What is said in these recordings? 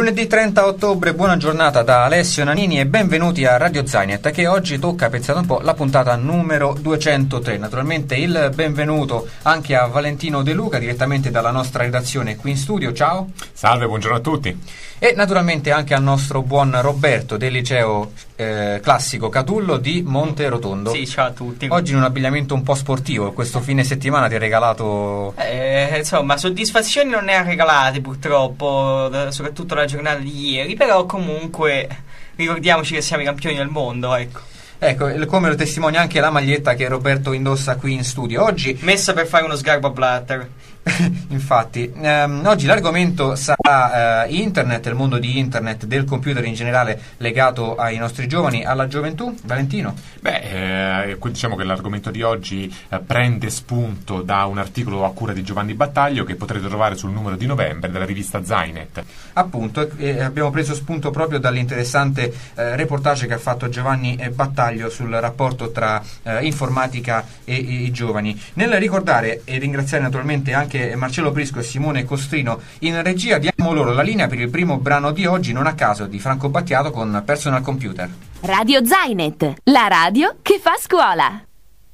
Lunedì 30 ottobre, buona giornata da Alessio Nanini e benvenuti a Radio Zainet, che oggi tocca, pensate un po', la puntata numero 203. Naturalmente il benvenuto anche a Valentino De Luca, direttamente dalla nostra redazione qui in studio. Ciao. Salve, buongiorno a tutti. E naturalmente anche al nostro buon Roberto del liceo classico Catullo di Monte Rotondo. Sì, ciao a tutti. Oggi in un abbigliamento un po' sportivo, questo fine settimana ti ha regalato... Insomma, soddisfazioni non ne ha regalate purtroppo, soprattutto la giornata di ieri, però comunque ricordiamoci che siamo i campioni del mondo, ecco. Ecco, come lo testimonia anche la maglietta che Roberto indossa qui in studio. Oggi messa per fare uno sgarbo a Blatter. Infatti, oggi l'argomento sarà internet, il mondo di internet, del computer in generale, legato ai nostri giovani, alla gioventù. Valentino? Diciamo che l'argomento di oggi prende spunto da un articolo a cura di Giovanni Battaglio che potrete trovare sul numero di novembre della rivista Zainet. Appunto, abbiamo preso spunto proprio dall'interessante reportage che ha fatto Giovanni Battaglio sul rapporto tra informatica e i giovani. Nel ricordare e ringraziare naturalmente anche Marcello Prisco e Simone Costrino in regia, diamo loro la linea per il primo brano di oggi, non a caso, di Franco Battiato con Personal Computer. Radio Zainet, la radio che fa scuola.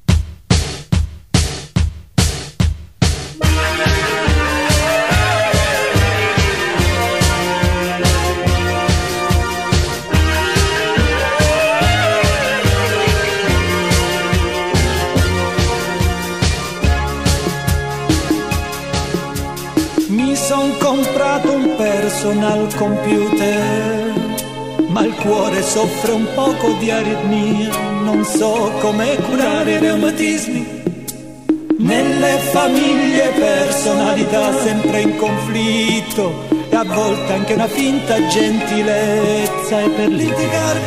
Mi son comprato un personal computer, ma il cuore soffre un poco di aritmia, non so come curare i reumatismi. Nelle famiglie personalità sempre in conflitto e a volte anche una finta gentilezza e per litigare.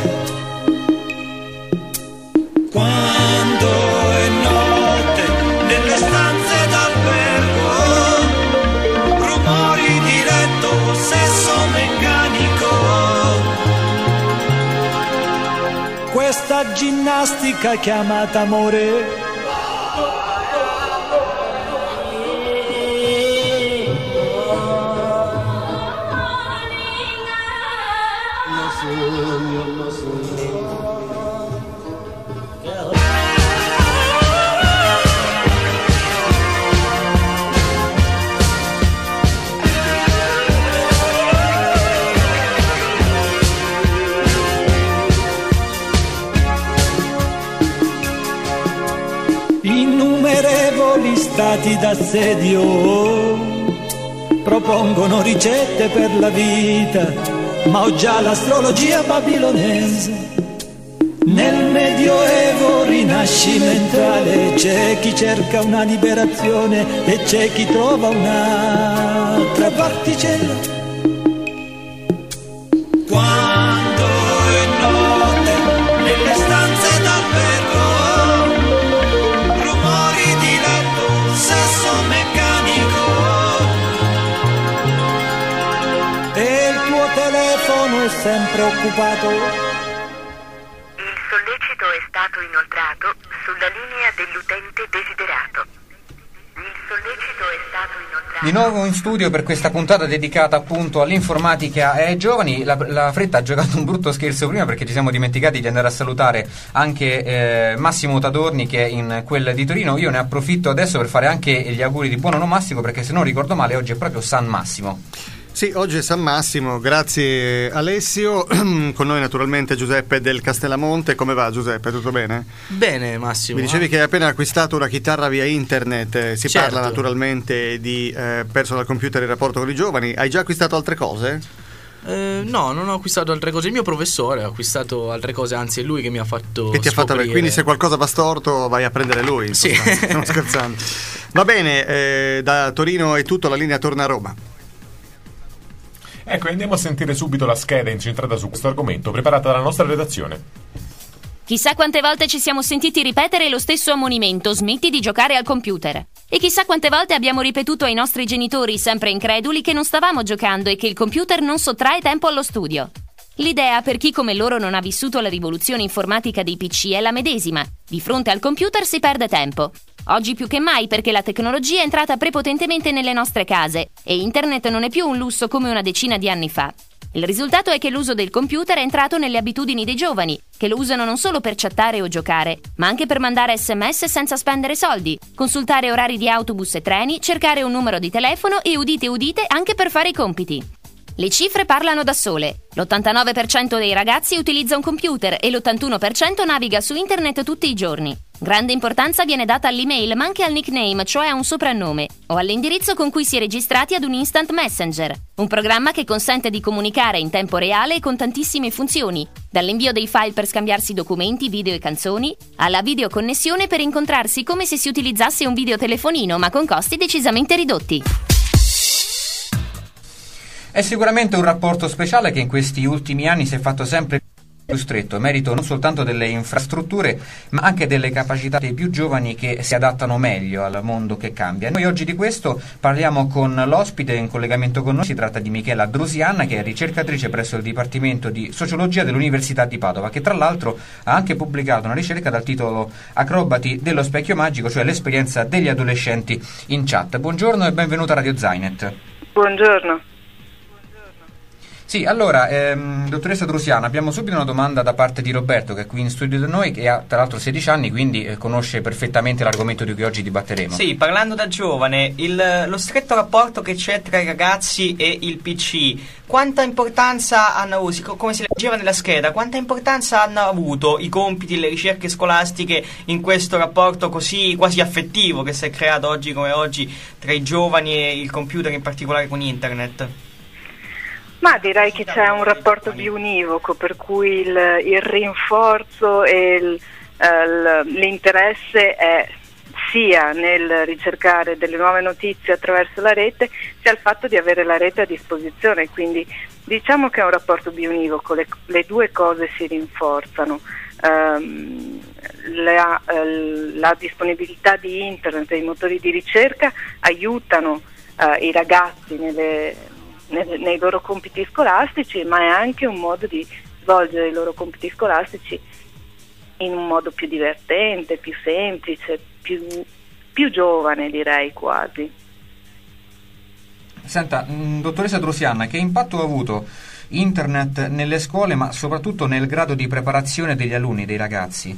Quando è notte nelle stanze d'albergo, rumori di letto, sesso meccanico, questa ginnastica chiamata amore. Innumerevoli stati d'assedio propongono ricette per la vita, ma ho già l'astrologia babilonese. Nel medioevo rinascimentale c'è chi cerca una liberazione e c'è chi trova un'altra particella. Quando è notte nelle stanze d'albergo, rumori di letto, sesso meccanico, e il tuo telefono è sempre occupato. Il sollecito è stato inoltrato sulla linea dell'utente desiderato. Il sollecito è stato inoltrato. Di nuovo in studio per questa puntata dedicata appunto all'informatica e ai giovani. La fretta ha giocato un brutto scherzo prima, perché ci siamo dimenticati di andare a salutare anche Massimo Tadorni, che è in quel di Torino. Io ne approfitto adesso per fare anche gli auguri di buon onomastico, perché se non ricordo male oggi è proprio San Massimo. Sì, oggi è San Massimo, grazie Alessio. Con noi naturalmente Giuseppe del Castellamonte. Come va Giuseppe, tutto bene? Bene Massimo. Mi dicevi che hai appena acquistato una chitarra via internet, si certo. Parla naturalmente di personal computer e rapporto con i giovani. Hai già acquistato altre cose? No, non ho acquistato altre cose. Il mio professore ha acquistato altre cose, anzi è lui che mi ha fatto che ti ha fatto scoprire. Quindi se qualcosa va storto vai a prendere lui. Sì. Stiamo scherzando. Va bene, da Torino è tutto, la linea torna a Roma. Ecco, andiamo a sentire subito la scheda incentrata su questo argomento preparata dalla nostra redazione. Chissà quante volte ci siamo sentiti ripetere lo stesso ammonimento: smetti di giocare al computer. E chissà quante volte abbiamo ripetuto ai nostri genitori, sempre increduli, che non stavamo giocando e che il computer non sottrae tempo allo studio. L'idea, per chi come loro non ha vissuto la rivoluzione informatica dei PC, è la medesima. Di fronte al computer si perde tempo. Oggi più che mai, perché la tecnologia è entrata prepotentemente nelle nostre case e internet non è più un lusso come una decina di anni fa. Il risultato è che l'uso del computer è entrato nelle abitudini dei giovani, che lo usano non solo per chattare o giocare, ma anche per mandare SMS senza spendere soldi, consultare orari di autobus e treni, cercare un numero di telefono e, udite udite, anche per fare i compiti. Le cifre parlano da sole. L'89% dei ragazzi utilizza un computer e l'81% naviga su internet tutti i giorni. Grande importanza viene data all'email, ma anche al nickname, cioè a un soprannome, o all'indirizzo con cui si è registrati ad un instant messenger, un programma che consente di comunicare in tempo reale e con tantissime funzioni, dall'invio dei file per scambiarsi documenti, video e canzoni, alla videoconnessione per incontrarsi come se si utilizzasse un videotelefonino, ma con costi decisamente ridotti. È sicuramente un rapporto speciale che in questi ultimi anni si è fatto sempre più stretto, merito non soltanto delle infrastrutture, ma anche delle capacità dei più giovani che si adattano meglio al mondo che cambia. Noi oggi di questo parliamo con l'ospite in collegamento con noi, si tratta di Michela Drusiana, che è ricercatrice presso il Dipartimento di Sociologia dell'Università di Padova, che tra l'altro ha anche pubblicato una ricerca dal titolo Acrobati dello specchio magico, cioè l'esperienza degli adolescenti in chat. Buongiorno e benvenuta a Radio Zainet. Buongiorno. Sì, allora, dottoressa Drusiana, abbiamo subito una domanda da parte di Roberto, che è qui in studio da noi, che ha tra l'altro 16 anni, quindi conosce perfettamente l'argomento di cui oggi dibatteremo. Sì, parlando da giovane, lo stretto rapporto che c'è tra i ragazzi e il PC, quanta importanza hanno avuto, come si leggeva nella scheda, quanta importanza hanno avuto i compiti e le ricerche scolastiche in questo rapporto così quasi affettivo che si è creato oggi come oggi tra i giovani e il computer, in particolare con internet? Ma direi che c'è un rapporto biunivoco, per cui il rinforzo e l'interesse è sia nel ricercare delle nuove notizie attraverso la rete, sia il fatto di avere la rete a disposizione, quindi diciamo che è un rapporto biunivoco, le due cose si rinforzano. La disponibilità di internet e i motori di ricerca aiutano i ragazzi nei loro compiti scolastici, ma è anche un modo di svolgere i loro compiti scolastici in un modo più divertente, più semplice, più giovane, direi quasi. Senta, dottoressa Drusiana, che impatto ha avuto internet nelle scuole, ma soprattutto nel grado di preparazione degli alunni, dei ragazzi?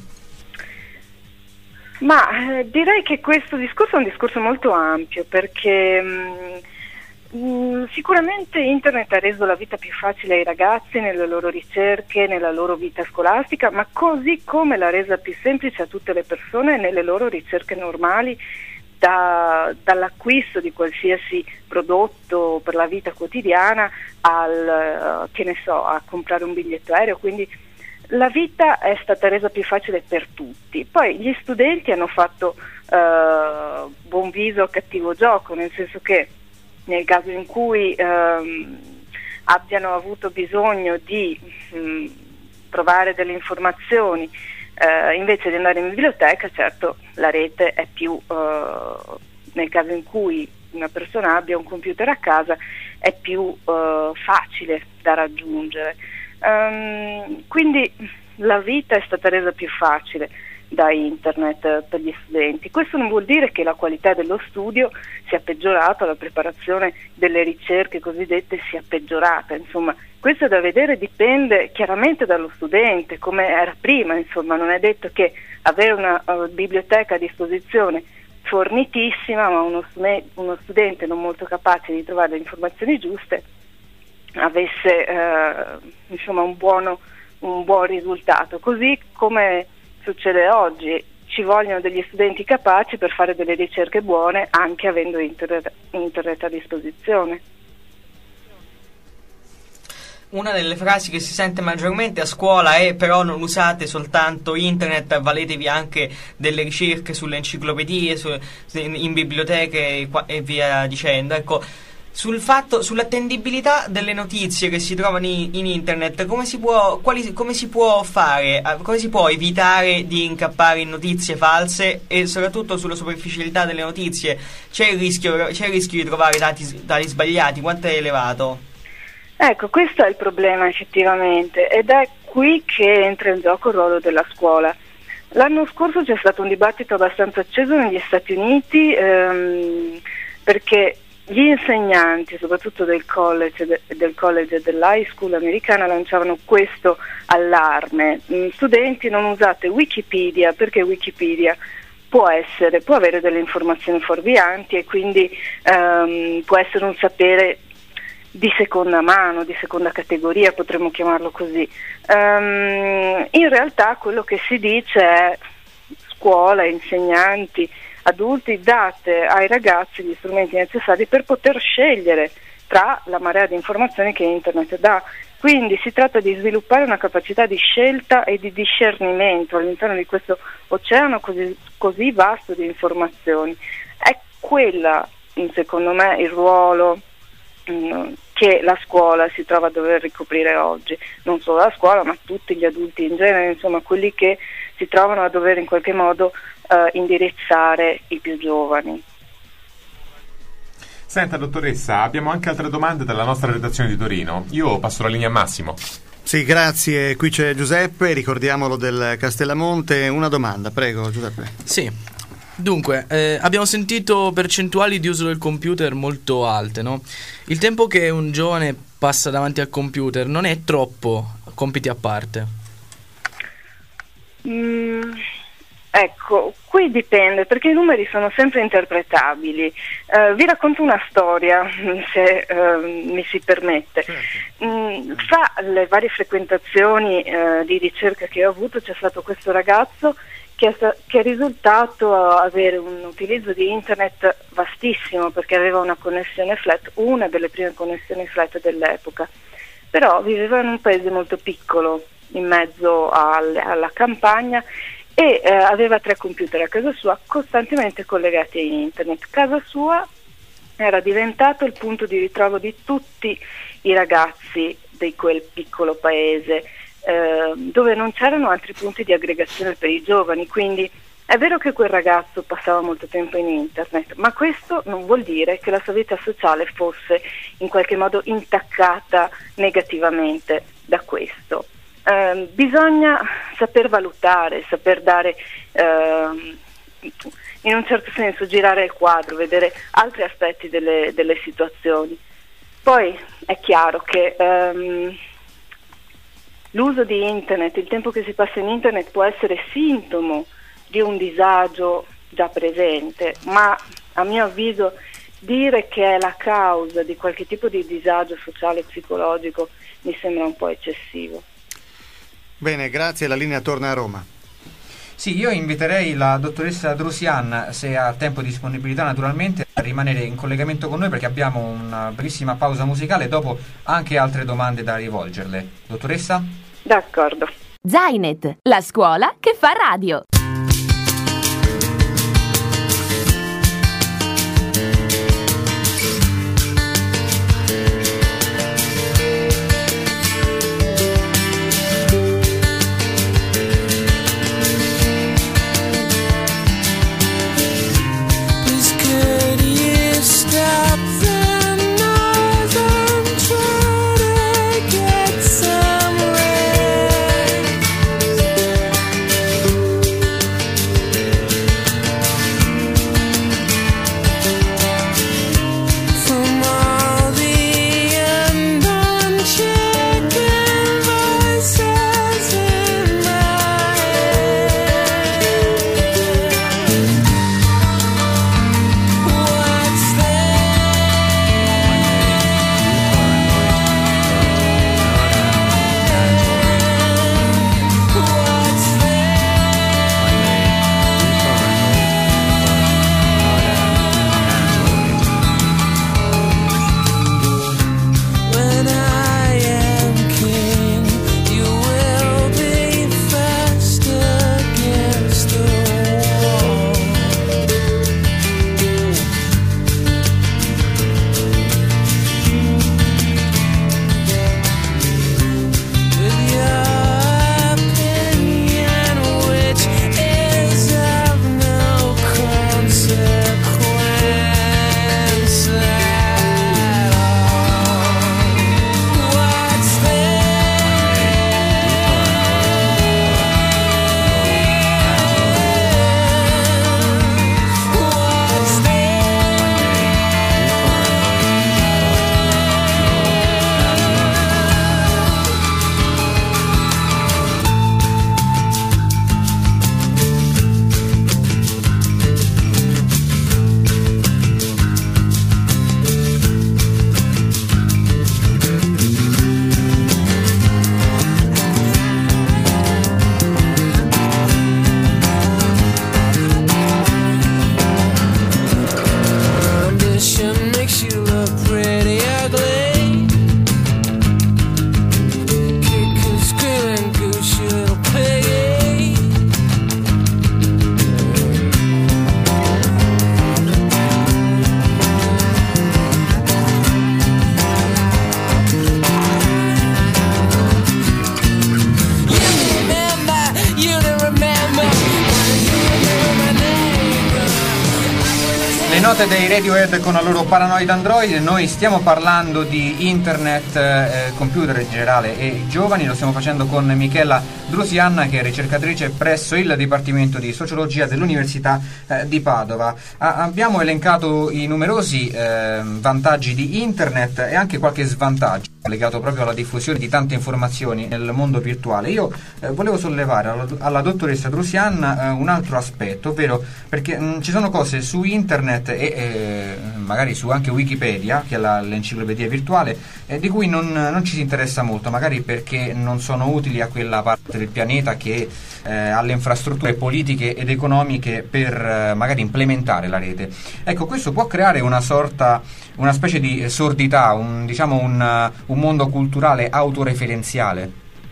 Ma direi che questo discorso è un discorso molto ampio, perché sicuramente internet ha reso la vita più facile ai ragazzi nelle loro ricerche, nella loro vita scolastica, ma così come l'ha resa più semplice a tutte le persone nelle loro ricerche normali, dall'acquisto di qualsiasi prodotto per la vita quotidiana a comprare un biglietto aereo. Quindi la vita è stata resa più facile per tutti. Poi gli studenti hanno fatto buon viso a cattivo gioco, nel senso che nel caso in cui abbiano avuto bisogno di trovare delle informazioni invece di andare in biblioteca, certo la rete è più, nel caso in cui una persona abbia un computer a casa, è più facile da raggiungere. Quindi la vita è stata resa più facile da internet per gli studenti. Questo non vuol dire che la qualità dello studio sia peggiorata, la preparazione delle ricerche cosiddette sia peggiorata, insomma questo è da vedere, dipende chiaramente dallo studente, come era prima, insomma non è detto che avere una biblioteca a disposizione fornitissima, ma uno studente non molto capace di trovare le informazioni giuste avesse un buon risultato, così come succede oggi. Ci vogliono degli studenti capaci per fare delle ricerche buone anche avendo internet a disposizione. Una delle frasi che si sente maggiormente a scuola è: però non usate soltanto internet, avvaletevi anche delle ricerche sulle enciclopedie, in biblioteche e via dicendo. Ecco, sull'attendibilità delle notizie che si trovano in internet, come si può evitare di incappare in notizie false, e soprattutto sulla superficialità delle notizie c'è il rischio di trovare dati sbagliati? Quanto è elevato? Ecco, questo è il problema effettivamente, ed è qui che entra in gioco il ruolo della scuola. L'anno scorso c'è stato un dibattito abbastanza acceso negli Stati Uniti perché gli insegnanti, soprattutto del college e dell'high school americana, lanciavano questo allarme: studenti, non usate Wikipedia, perché Wikipedia può avere delle informazioni fuorvianti e quindi può essere un sapere di seconda mano, di seconda categoria, potremmo chiamarlo così. In realtà quello che si dice è: scuola, insegnanti, adulti, date ai ragazzi gli strumenti necessari per poter scegliere tra la marea di informazioni che Internet dà. Quindi si tratta di sviluppare una capacità di scelta e di discernimento all'interno di questo oceano così vasto di informazioni. È quella, secondo me, il ruolo che la scuola si trova a dover ricoprire oggi. Non solo la scuola, ma tutti gli adulti in genere, insomma quelli che si trovano a dover in qualche modo indirizzare i più giovani. Senta, dottoressa, abbiamo anche altre domande dalla nostra redazione di Torino. Io passo la linea a Massimo. Sì, grazie. Qui c'è Giuseppe, ricordiamolo, del Castellamonte. Una domanda, prego Giuseppe. Sì. Dunque, abbiamo sentito percentuali di uso del computer molto alte, no? Il tempo che un giovane passa davanti al computer non è troppo, compiti a parte? Ecco, qui dipende, perché i numeri sono sempre interpretabili. Vi racconto una storia, se mi si permette. Fra le varie frequentazioni di ricerca che ho avuto c'è stato questo ragazzo che è risultato avere un utilizzo di internet vastissimo, perché aveva una connessione flat, una delle prime connessioni flat dell'epoca, però viveva in un paese molto piccolo in mezzo alla campagna e aveva 3 computer a casa sua costantemente collegati a internet. Casa sua era diventato il punto di ritrovo di tutti i ragazzi di quel piccolo paese, dove non c'erano altri punti di aggregazione per i giovani. Quindi è vero che quel ragazzo passava molto tempo in internet, ma questo non vuol dire che la sua vita sociale fosse in qualche modo intaccata negativamente da questo. Bisogna saper valutare, saper dare, in un certo senso, girare il quadro, vedere altri aspetti delle situazioni. Poi è chiaro che l'uso di internet, il tempo che si passa in internet può essere sintomo di un disagio già presente, ma a mio avviso dire che è la causa di qualche tipo di disagio sociale e psicologico mi sembra un po' eccessivo. Bene, grazie, la linea torna a Roma. Sì, io inviterei la dottoressa Drusian, se ha tempo e disponibilità naturalmente, a rimanere in collegamento con noi, perché abbiamo una brevissima pausa musicale e dopo anche altre domande da rivolgerle. Dottoressa? D'accordo. Zainet, la scuola che fa radio. note dei Radiohead con la loro Paranoid Android. Noi stiamo parlando di internet, computer in generale e i giovani. Lo stiamo facendo con Michela Drusianna, che è ricercatrice presso il Dipartimento di Sociologia dell'Università di Padova. Abbiamo elencato i numerosi vantaggi di internet e anche qualche svantaggio legato proprio alla diffusione di tante informazioni nel mondo virtuale. Io volevo sollevare alla dottoressa Drusianna un altro aspetto, ovvero perché ci sono cose su internet e magari su anche Wikipedia, che è l'enciclopedia virtuale, di cui non ci si interessa molto, magari perché non sono utili a quella parte del pianeta che ha le infrastrutture politiche ed economiche per magari implementare la rete. Ecco, questo può creare una specie di sordità, un mondo culturale autoreferenziale.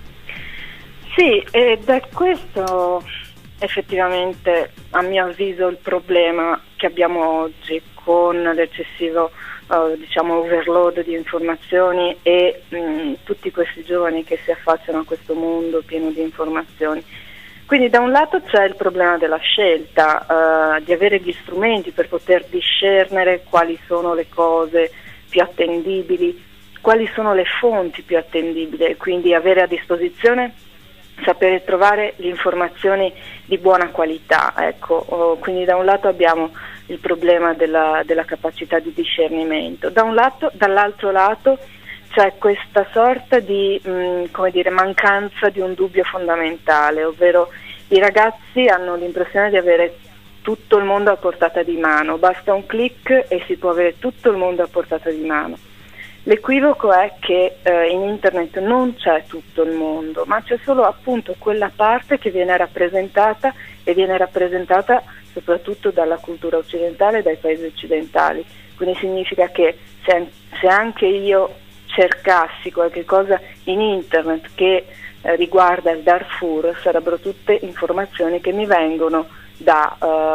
Sì, ed è questo effettivamente, a mio avviso, il problema che abbiamo oggi con l'eccessivo overload di informazioni e tutti questi giovani che si affacciano a questo mondo pieno di informazioni. Quindi da un lato c'è il problema della scelta, di avere gli strumenti per poter discernere quali sono le cose più attendibili, quali sono le fonti più attendibili, e quindi avere a disposizione, sapere trovare le informazioni di buona qualità. Ecco, quindi da un lato abbiamo il problema della capacità di discernimento, dall'altro lato c'è questa sorta di mancanza di un dubbio fondamentale, ovvero i ragazzi hanno l'impressione di avere tutto il mondo a portata di mano, basta un click e si può avere tutto il mondo a portata di mano. L'equivoco è che in internet non c'è tutto il mondo, ma c'è solo appunto quella parte che viene rappresentata, e viene rappresentata soprattutto dalla cultura occidentale, dai paesi occidentali. Quindi significa che se anche io cercassi qualche cosa in internet che riguarda il Darfur, sarebbero tutte informazioni che mi vengono da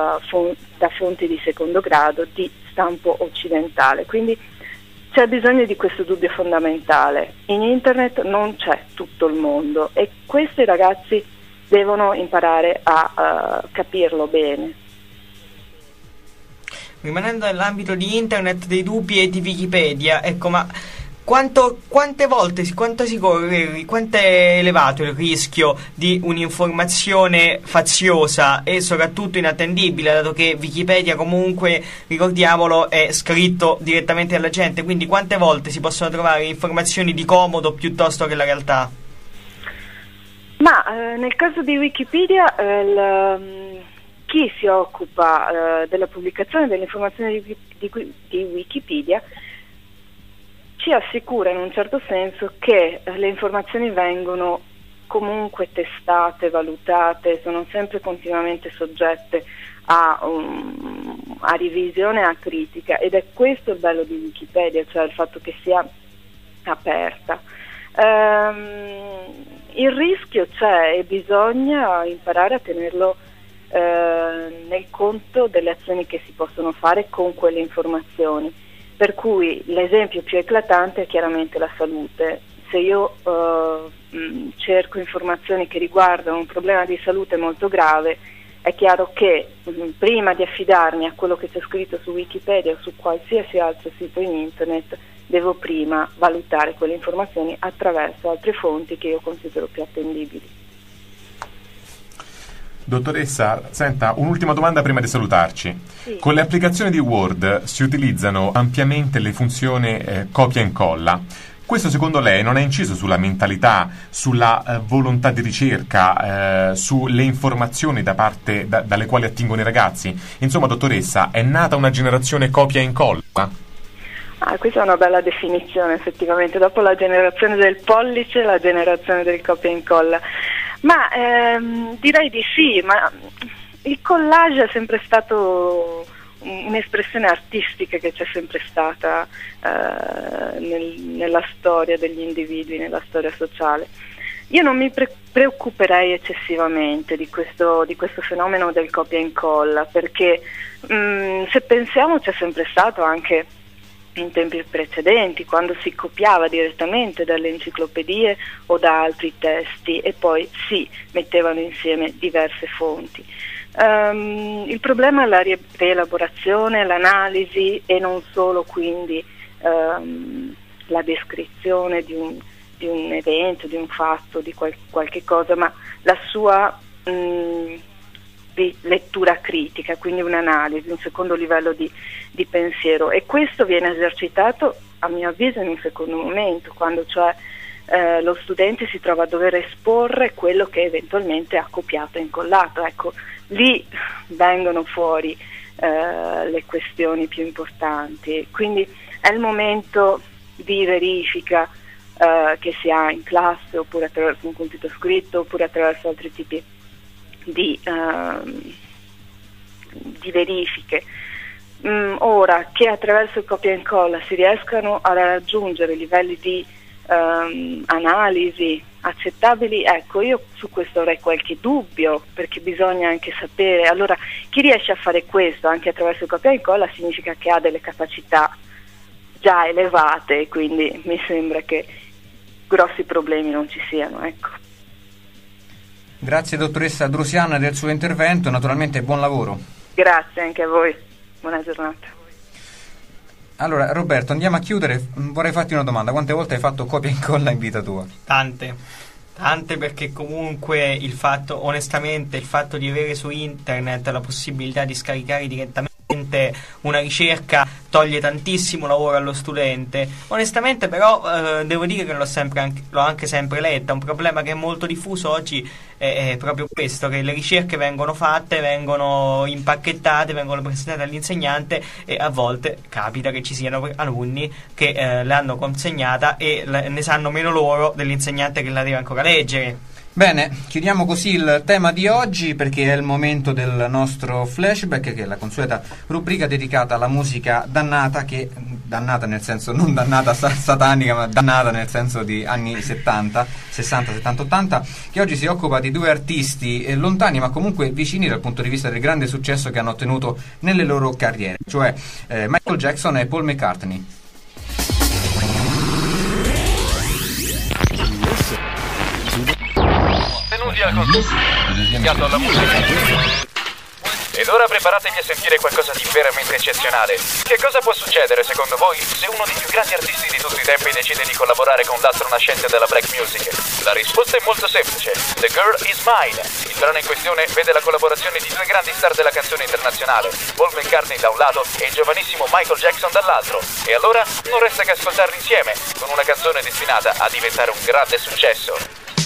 fonti di secondo grado di stampo occidentale. Quindi c'è bisogno di questo dubbio fondamentale. In internet non c'è tutto il mondo e questi ragazzi devono imparare a capirlo bene. Rimanendo nell'ambito di internet, dei dubbi e di Wikipedia, ecco, ma quanto è elevato il rischio di un'informazione faziosa e soprattutto inattendibile, dato che Wikipedia comunque, ricordiamolo, è scritto direttamente dalla gente, quindi quante volte si possono trovare informazioni di comodo piuttosto che la realtà? Ma nel caso di Wikipedia chi si occupa della pubblicazione delle informazioni di Wikipedia ci assicura in un certo senso che le informazioni vengono comunque testate, valutate, sono sempre continuamente soggette a revisione, a critica, ed è questo il bello di Wikipedia, cioè il fatto che sia aperta. Il rischio c'è e bisogna imparare a tenerlo nel conto delle azioni che si possono fare con quelle informazioni. Per cui l'esempio più eclatante è chiaramente la salute. Se io cerco informazioni che riguardano un problema di salute molto grave, è chiaro che prima di affidarmi a quello che c'è scritto su Wikipedia o su qualsiasi altro sito in internet, devo prima valutare quelle informazioni attraverso altre fonti che io considero più attendibili. Dottoressa, senta, un'ultima domanda prima di salutarci. Sì. Con le applicazioni di Word si utilizzano ampiamente le funzioni copia e incolla. Questo secondo lei non ha inciso sulla mentalità, sulla volontà di ricerca, sulle informazioni dalle quali attingono i ragazzi? Insomma, dottoressa, è nata una generazione copia e incolla? Questa è una bella definizione, effettivamente. Dopo la generazione del pollice, la generazione del copia e incolla. Ma direi di sì, ma il collage è sempre stato un'espressione artistica che c'è sempre stata nella storia degli individui, nella storia sociale. Io non mi preoccuperei eccessivamente di questo fenomeno del copia e incolla, perché se pensiamo c'è sempre stato anche in tempi precedenti, quando si copiava direttamente dalle enciclopedie o da altri testi e poi si mettevano insieme diverse fonti. Il problema è la rielaborazione, l'analisi e non solo quindi la descrizione di un evento, di un fatto, di qualche cosa, ma la sua lettura critica, quindi un'analisi, un secondo livello di pensiero, e questo viene esercitato a mio avviso in un secondo momento, quando cioè lo studente si trova a dover esporre quello che eventualmente ha copiato e incollato. Ecco, lì vengono fuori le questioni più importanti, quindi è il momento di verifica che si ha in classe, oppure attraverso un compito scritto, oppure attraverso altri tipi di verifiche. Ora che attraverso il copia e incolla si riescano a raggiungere livelli di analisi accettabili, ecco, io su questo avrei qualche dubbio, perché bisogna anche sapere. Allora, chi riesce a fare questo anche attraverso il copia e incolla significa che ha delle capacità già elevate, quindi mi sembra che grossi problemi non ci siano, ecco. Grazie dottoressa Drusiana del suo intervento, naturalmente buon lavoro. Grazie anche a voi, buona giornata. Allora Roberto, andiamo a chiudere. Vorrei farti una domanda: quante volte hai fatto copia e incolla in vita tua? Tante, perché comunque onestamente il fatto di avere su internet la possibilità di scaricare direttamente una ricerca toglie tantissimo lavoro allo studente. Onestamente però devo dire che l'ho anche sempre letta. Un problema che è molto diffuso oggi è proprio questo, che le ricerche vengono fatte, vengono impacchettate, vengono presentate all'insegnante, e a volte capita che ci siano alunni che l'hanno consegnata e ne sanno meno loro dell'insegnante che la deve ancora leggere. Bene, chiudiamo così il tema di oggi, perché è il momento del nostro flashback, che è la consueta rubrica dedicata alla musica dannata, che dannata nel senso non dannata satanica, ma dannata nel senso di anni 70, 60, 70, 80, che oggi si occupa di due artisti lontani ma comunque vicini dal punto di vista del grande successo che hanno ottenuto nelle loro carriere, cioè Michael Jackson e Paul McCartney. Benvenuti al consumo dedicato alla musica. Ed ora preparatevi a sentire qualcosa di veramente eccezionale. Che cosa può succedere secondo voi se uno dei più grandi artisti di tutti i tempi decide di collaborare con l'astro nascente della black music? La risposta è molto semplice: The Girl Is Mine. Il brano in questione vede la collaborazione di due grandi star della canzone internazionale, Paul McCartney da un lato e il giovanissimo Michael Jackson dall'altro. E allora non resta che ascoltarli insieme, con una canzone destinata a diventare un grande successo.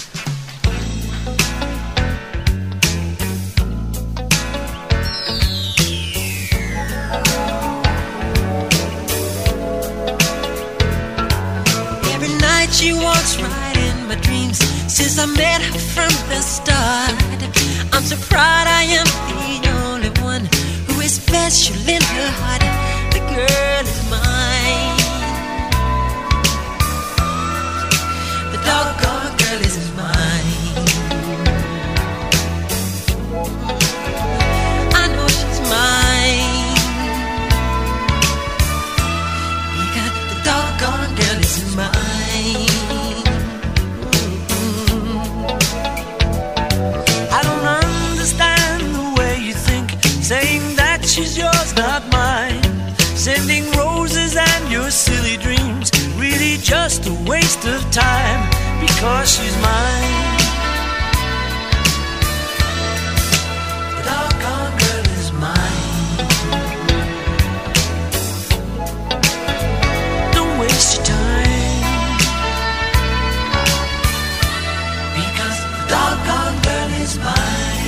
She walks right in my dreams since I met her from the start. I'm so proud I am the only one who is special in her heart. The girl is mine. The doggone girl is mine. I know she's mine because the doggone girl is mine. Saying that she's yours, not mine. Sending roses and your silly dreams, really just a waste of time, because she's mine. The doggone girl is mine. Don't waste your time, because the doggone girl is mine.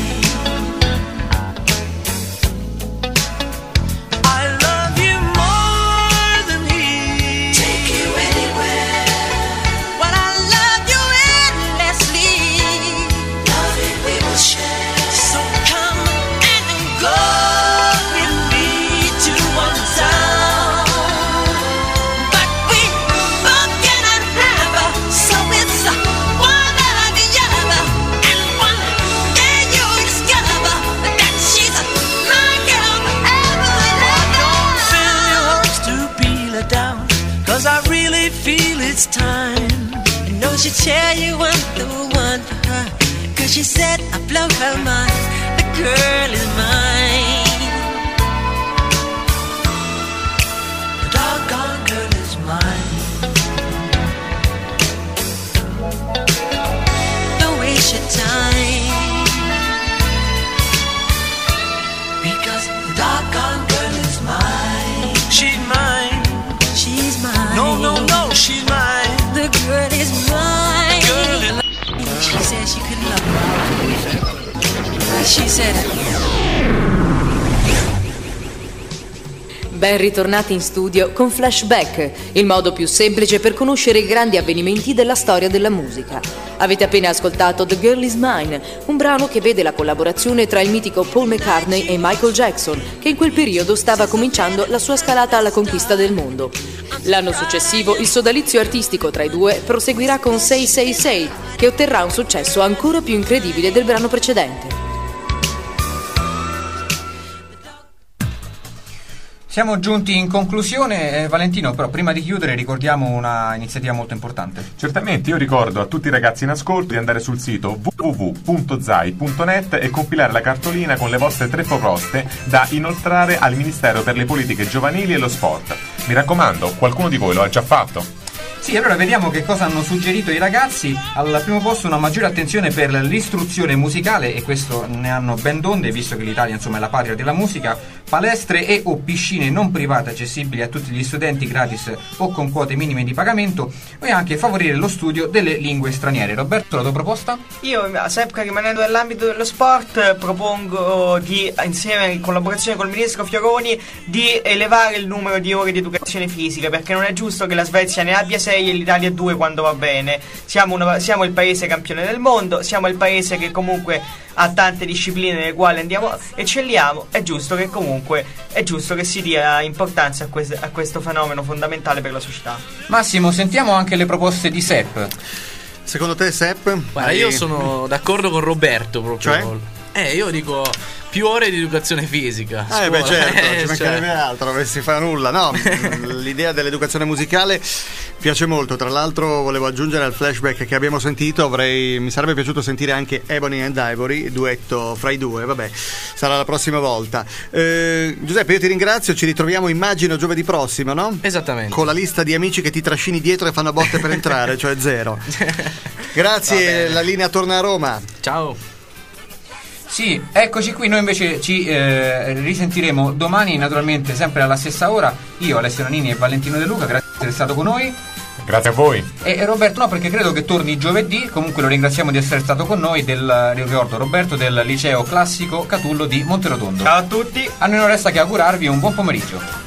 It's time. I know she'll tell you I'm the one for her, 'cause she said I blow her mind. The girl is mine. she said, Ben ritornati in studio con Flashback, il modo più semplice per conoscere i grandi avvenimenti della storia della musica. Avete appena ascoltato The Girl Is Mine, un brano che vede la collaborazione tra il mitico Paul McCartney e Michael Jackson, che in quel periodo stava cominciando la sua scalata alla conquista del mondo. L'anno successivo il sodalizio artistico tra i due proseguirà con Say Say Say, che otterrà un successo ancora più incredibile del brano precedente. Siamo giunti in conclusione, Valentino, però prima di chiudere ricordiamo una iniziativa molto importante. Certamente, io ricordo a tutti i ragazzi in ascolto di andare sul sito www.zai.net e compilare la cartolina con le vostre 3 proposte da inoltrare al Ministero per le Politiche Giovanili e lo Sport. Mi raccomando, qualcuno di voi lo ha già fatto? Sì, allora vediamo che cosa hanno suggerito i ragazzi. Al primo posto una maggiore attenzione per l'istruzione musicale, e questo ne hanno ben donde, visto che l'Italia insomma è la patria della musica. Palestre e o piscine non private accessibili a tutti gli studenti gratis o con quote minime di pagamento, e anche favorire lo studio delle lingue straniere. Roberto, la tua proposta? Io, sempre rimanendo nell'ambito dello sport, propongo di, insieme in collaborazione col ministro Fioroni, di elevare il numero di ore di educazione fisica, perché non è giusto che la Svezia ne abbia 6 e l'Italia 2 quando va bene. Siamo il paese campione del mondo, siamo il paese che comunque ha tante discipline nelle quali eccelliamo. È giusto che si dia importanza a questo fenomeno fondamentale per la società. Massimo, sentiamo anche le proposte di Sepp. Secondo te, Sepp? Guarda, io sono d'accordo con Roberto proprio. Cioè? Io dico più ore di educazione fisica. Beh, certo, ci mancherebbe altro, non si fa nulla. No, l'idea dell'educazione musicale piace molto. Tra l'altro volevo aggiungere al flashback che abbiamo sentito, mi sarebbe piaciuto sentire anche Ebony and Ivory, duetto fra i due. Vabbè, sarà la prossima volta. Giuseppe, io ti ringrazio, ci ritroviamo immagino giovedì prossimo, no? Esattamente. Con la lista di amici che ti trascini dietro e fanno botte per entrare, cioè 0. Grazie, la linea torna a Roma. Ciao. Sì, eccoci qui, noi invece ci risentiremo domani, naturalmente sempre alla stessa ora. Io, Alessio Nannini e Valentino De Luca, grazie di essere stato con noi. Grazie a voi. E Roberto no, perché credo che torni giovedì. Comunque lo ringraziamo di essere stato con noi. Ricordo Roberto del Liceo Classico Catullo di Monterotondo. Ciao a tutti. A noi non resta che augurarvi un buon pomeriggio.